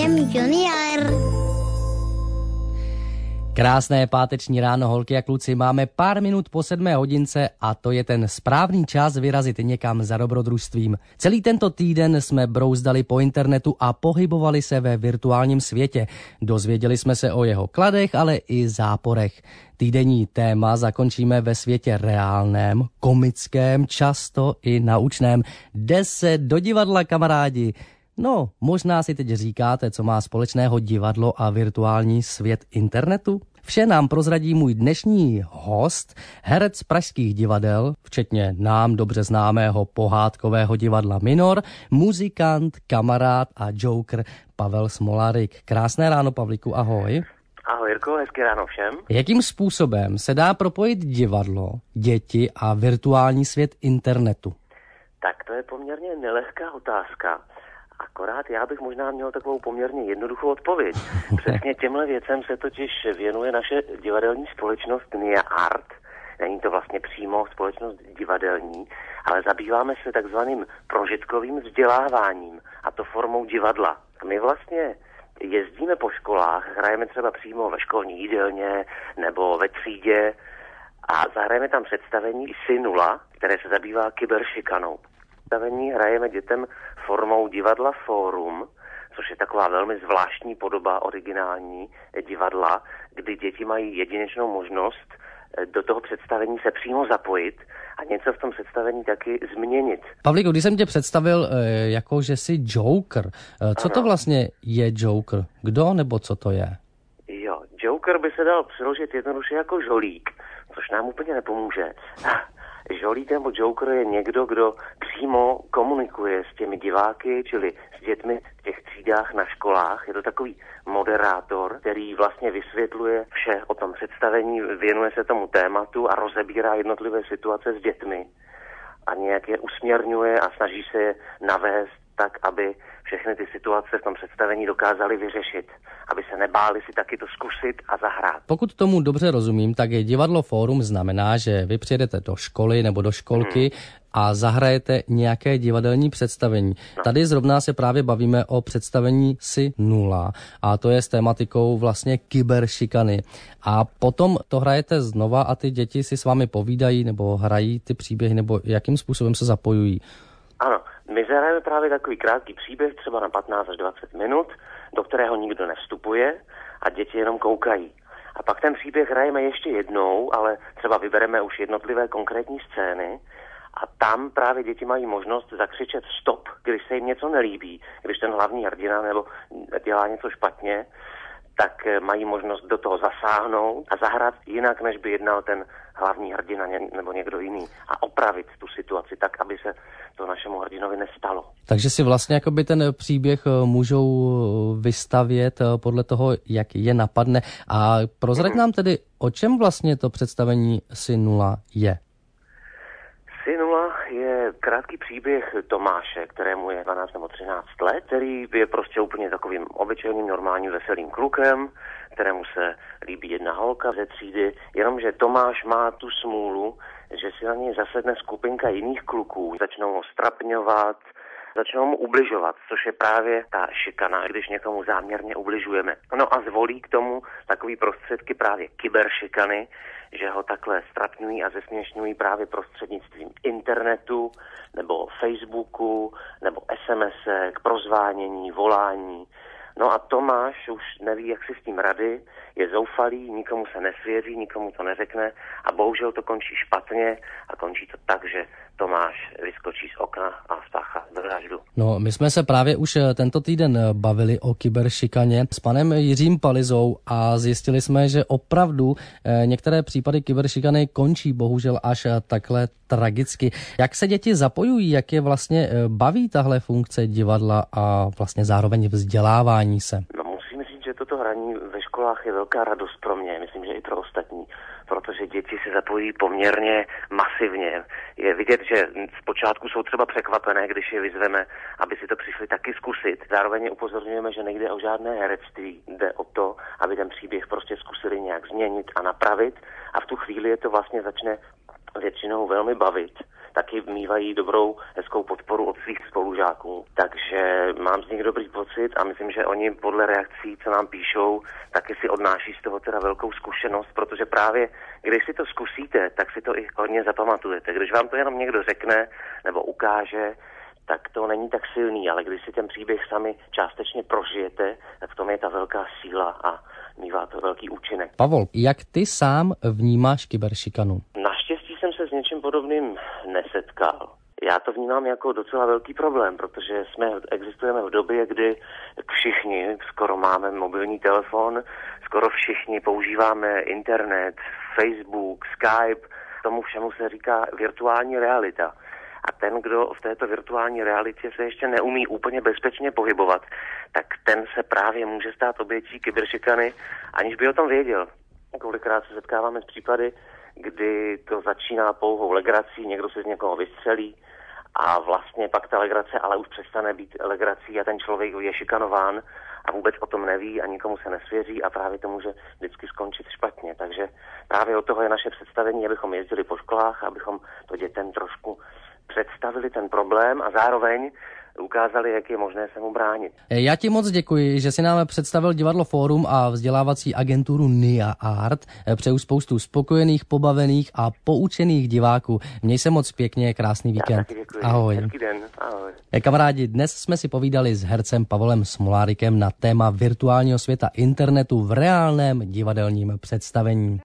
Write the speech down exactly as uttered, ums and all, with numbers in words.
rádiem Junior. Krásné páteční ráno, holky a kluci, máme pár minut po sedmé hodince a to je ten správný čas vyrazit někam za dobrodružstvím. Celý tento týden jsme brouzdali po internetu a pohybovali se ve virtuálním světě. Dozvěděli jsme se o jeho kladech, ale i záporech. Týdenní téma zakončíme ve světě reálném, komickém, často i naučném. Jde se do divadla, kamarádi. No, možná si teď říkáte, co má společného divadlo a virtuální svět internetu? Vše nám prozradí můj dnešní host, herec pražských divadel, včetně nám dobře známého pohádkového divadla Minor, muzikant, kamarád a joker Pavel Smolárik. Krásné ráno, Pavlíku, ahoj. Ahoj, Jirko, hezké ráno všem. Jakým způsobem se dá propojit divadlo, děti a virtuální svět internetu? Tak to je poměrně nelehká otázka. Akorát já bych možná měl takovou poměrně jednoduchou odpověď. Přesně těmhle věcem se totiž věnuje naše divadelní společnost Nia Art. Není to vlastně přímo společnost divadelní, ale zabýváme se takzvaným prožitkovým vzděláváním, a to formou divadla. My vlastně jezdíme po školách, hrajeme třeba přímo ve školní jídelně nebo ve třídě a zahrajeme tam představení SI nula, které se zabývá kyberšikanou. Představení hrajeme dětem formou divadla Fórum, což je taková velmi zvláštní podoba originální divadla, kdy děti mají jedinečnou možnost do toho představení se přímo zapojit a něco v tom představení taky změnit. Pavlíku, když jsem tě představil jako, že jsi Joker, co ano. To vlastně je Joker? Kdo nebo co to je? Jo, Joker by se dal přeložit jednoduše jako žolík, což nám úplně nepomůže. Žolík nebo Joker je někdo, kdo přímo komunikuje s těmi diváky, čili s dětmi v těch třídách na školách. Je to takový moderátor, který vlastně vysvětluje vše o tom představení, věnuje se tomu tématu a rozebírá jednotlivé situace s dětmi. A nějak je usměrňuje a snaží se je navést tak, aby všechny ty situace v tom představení dokázali vyřešit, aby se nebáli si taky to zkusit a zahrát. Pokud tomu dobře rozumím, tak je divadlo Fórum znamená, že vy přijedete do školy nebo do školky hmm. a zahrajete nějaké divadelní představení. No. Tady zrovna se právě bavíme o představení SI nula a to je s tématikou vlastně kyberšikany. A potom to hrajete znova a ty děti si s vámi povídají nebo hrají ty příběhy nebo jakým způsobem se zapojují? Ano, my zahrajeme právě takový krátký příběh, třeba na patnáct až dvacet minut, do kterého nikdo nevstupuje a děti jenom koukají. A pak ten příběh hrajeme ještě jednou, ale třeba vybereme už jednotlivé konkrétní scény a tam právě děti mají možnost zakřičet stop, když se jim něco nelíbí, když ten hlavní hrdina nebo dělá něco špatně, tak mají možnost do toho zasáhnout a zahrát jinak, než by jednal ten hlavní hrdina nebo někdo jiný a opravit tu situaci tak, aby se to našemu hrdinovi nestalo. Takže si vlastně jakoby ten příběh můžou vystavět podle toho, jak je napadne. A prozrať mm. nám tedy, o čem vlastně to představení SI nula je? SI nula je krátký příběh Tomáše, kterému je dvanáct nebo třináct let, který je prostě úplně takovým obyčejným, normálním, veselým klukem, kterému se líbí jedna holka ze třídy, jenomže Tomáš má tu smůlu, že si na něj zasedne skupinka jiných kluků, začnou ho strapňovat, začnou mu ubližovat, což je právě ta šikana, když někomu záměrně ubližujeme. No a zvolí k tomu takový prostředky právě kyberšikany, že ho takhle strapňují a zesměšňují právě prostřednictvím internetu, nebo Facebooku, nebo SMSek, prozvánění, volání. No a Tomáš už neví, jak si s tím rady, je zoufalý, nikomu se nesvěří, nikomu to neřekne a bohužel to končí špatně a končí to tak, že Tomáš vyskočí z okna a spáchá vraždu. No, my jsme se právě už tento týden bavili o kyberšikaně s panem Jiřím Palizou a zjistili jsme, že opravdu některé případy kyberšikany končí bohužel až takhle tragicky. Jak se děti zapojují, jak je vlastně baví tahle funkce divadla a vlastně zároveň vzdělávání se? No, musím říct, že toto hraní ve školách je velká radost pro mě, myslím, že i pro ostatní, protože děti se zapojí poměrně masivně. Je vidět, že zpočátku jsou třeba překvapené, když je vyzveme, aby si to přišli taky zkusit. Zároveň upozorňujeme, že nejde o žádné herectví, jde o to, aby ten příběh prostě zkusili nějak změnit a napravit a v tu chvíli je to vlastně začne většinou velmi bavit. taky mývají dobrou, hezkou podporu od svých spolužáků. Takže mám z nich dobrý pocit a myslím, že oni podle reakcí, co nám píšou, taky si odnáší z toho teda velkou zkušenost, protože právě když si to zkusíte, tak si to i hodně zapamatujete. Když vám to jenom někdo řekne nebo ukáže, tak to není tak silný, ale když si ten příběh sami částečně prožijete, tak v tom je ta velká síla a mívá to velký účinek. Pavol, jak ty sám vnímáš kyberšikanu? Naštěstí jsem se s něčím podobným nesetkal. Já to vnímám jako docela velký problém, protože jsme existujeme v době, kdy všichni skoro máme mobilní telefon, skoro všichni používáme internet, Facebook, Skype, tomu všemu se říká virtuální realita. A ten, kdo v této virtuální realitě se ještě neumí úplně bezpečně pohybovat, tak ten se právě může stát obětí kyberšikany, aniž by o tom věděl. Kolikrát se setkáváme s případy, kdy to začíná pouhou legrací, někdo se z někoho vystřelí a vlastně pak ta legrace ale už přestane být legrací a ten člověk je šikanován a vůbec o tom neví a nikomu se nesvěří a právě to může vždycky skončit špatně. Takže právě od toho je naše představení, abychom jezdili po školách, abychom to dětem trošku představili ten problém a zároveň ukázali, jak je možné se mu bránit. Já ti moc děkuji, že si nám představil divadlo Fórum a vzdělávací agenturu N I A Art. Přeju spoustu spokojených, pobavených a poučených diváků. Měj se moc pěkně, krásný víkend. Já taky děkuji. Ahoj. Hezký den. Ahoj. Kamarádi, dnes jsme si povídali s hercem Pavlem Smolárikem na téma virtuálního světa internetu v reálném divadelním představení.